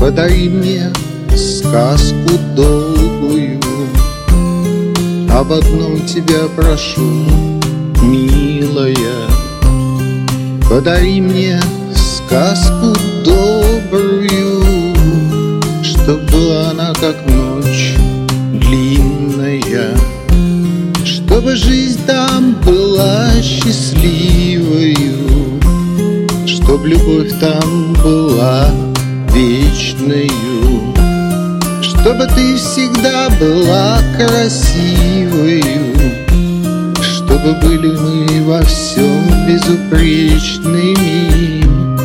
Подари мне сказку долгую, об одном тебя прошу, милая. Подари мне сказку добрую, чтоб была она как ночь длинная, чтобы жизнь там была счастливою, чтоб любовь там была вечною, чтобы ты всегда была красивою, чтобы были мы во всем безупречными.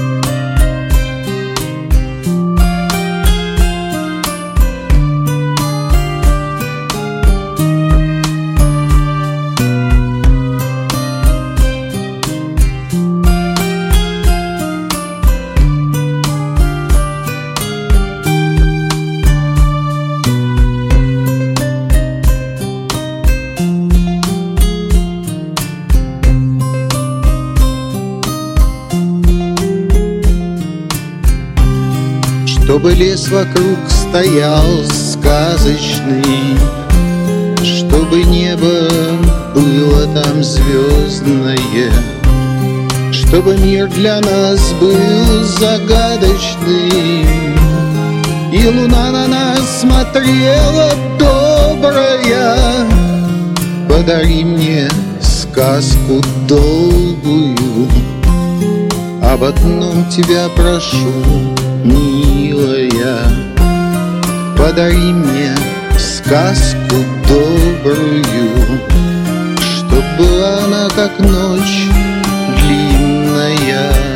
Чтобы лес вокруг стоял сказочный, чтобы небо было там звездное, чтобы мир для нас был загадочный, и луна на нас смотрела добрая. Подари мне сказку долгую, об одном тебя прошу, милая. Подари мне сказку добрую, чтоб была она как ночь длинная.